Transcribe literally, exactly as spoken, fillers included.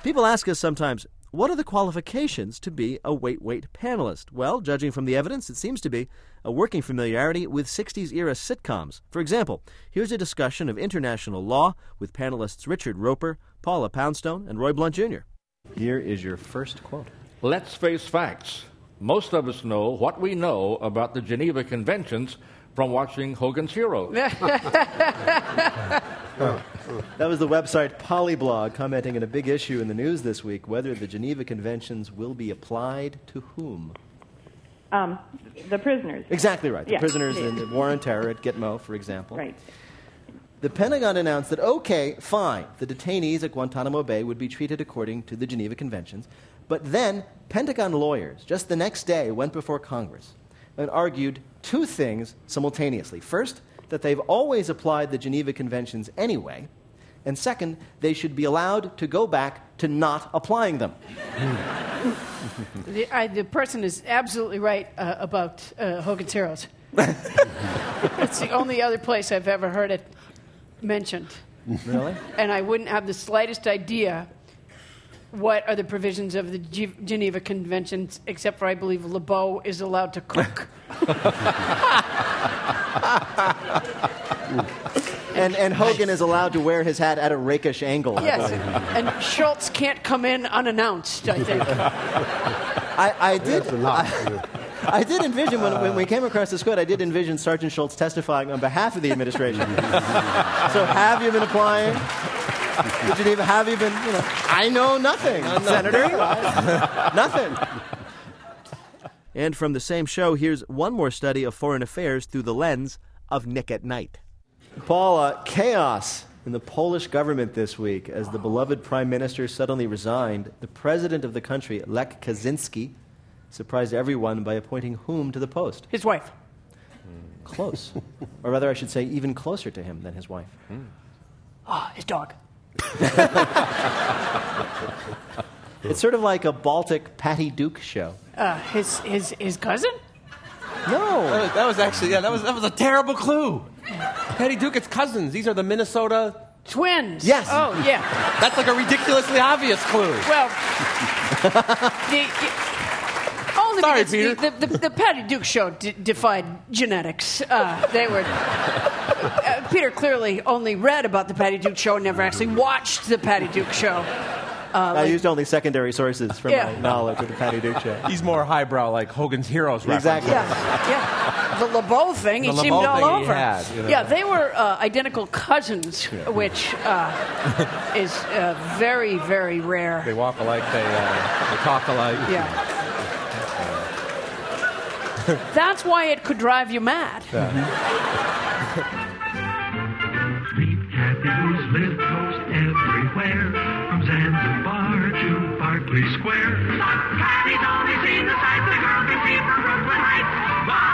People ask us sometimes, what are the qualifications to be a Wait Wait panelist? Well, judging from the evidence, it seems to be a working familiarity with sixties-era sitcoms. For example, here's a discussion of international law with panelists Richard Roper, Paula Poundstone, and Roy Blunt Junior Here is your first quote. Let's face facts. Most of us know what we know about the Geneva Conventions from watching Hogan's Heroes. That was the website Polyblog commenting on a big issue in the news this week, whether the Geneva Conventions will be applied to whom? Um, the prisoners. Exactly right. The yeah. prisoners in the war on terror at Gitmo, for example. Right. The Pentagon announced that, okay, fine, the detainees at Guantanamo Bay would be treated according to the Geneva Conventions, but then Pentagon lawyers, just the next day, went before Congress and argued two things simultaneously. First, that they've always applied the Geneva Conventions anyway, and second, they should be allowed to go back to not applying them. the, I, the person is absolutely right uh, about uh, Hogan's Heroes. It's the only other place I've ever heard it mentioned. Really? And I wouldn't have the slightest idea what are the provisions of the G- Geneva Conventions, except for I believe LeBeau is allowed to cook. and and Hogan is allowed to wear his hat at a rakish angle. Yes, and, and Schultz can't come in unannounced, I think. I, I did. I, I did envision, when, when we came across this quote, I did envision Sergeant Schultz testifying on behalf of the administration. So have you been applying? Did Geneva, have you been, you know, I know nothing, no, no. Senator. Nothing. And from the same show, here's one more study of foreign affairs through the lens of Nick at Night. Paul, uh, chaos in the Polish government this week as the beloved prime minister suddenly resigned. The president of the country, Lech Kaczynski, surprised everyone by appointing whom to the post? His wife. Close. Or rather, I should say, even closer to him than his wife. Ah, oh, his dog. It's sort of like a Baltic Patty Duke show. Uh, his his his cousin? No. That was, that was actually, yeah, that was that was a terrible clue. Patty Duke's cousins. These are the Minnesota twins. Yes. Oh, yeah. That's like a ridiculously obvious clue. Well, the, only Sorry, because Peter. The, the, the, the Patty Duke show d- defied genetics. Uh, they were. Uh, Peter clearly only read about the Patty Duke show, never actually watched the Patty Duke show. Uh, I like, used only secondary sources for yeah. my knowledge of the Patty Duke show. He's more highbrow, like Hogan's Heroes reference. Exactly. Yeah, yeah. The LeBeau thing, The he LeBeau seemed all thing he over. had, you know. Yeah, they were uh, identical cousins, which uh, is uh, very, very rare. They walk alike, they, uh, they talk alike. Yeah. That's why it could drive you mad. Street tattoos live coast everywhere, from Zanzibar to Berkeley Square. Some caddies only seen the sights the girl can see from Brooklyn Heights.